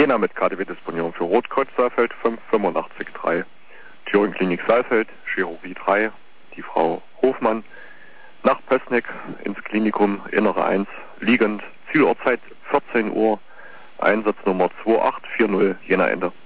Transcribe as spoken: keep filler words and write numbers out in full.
Jena mit K D W-Disponierung für Rotkreuz Saalfeld fünf fünfundachtzig drei. Thüringenklinik Saalfeld, Chirurgie drei, die Frau Hofmann. Nach Pößneck ins Klinikum Innere eins, liegend, Zielortzeit vierzehn Uhr, Einsatznummer zwei acht vier null, Jena Ende.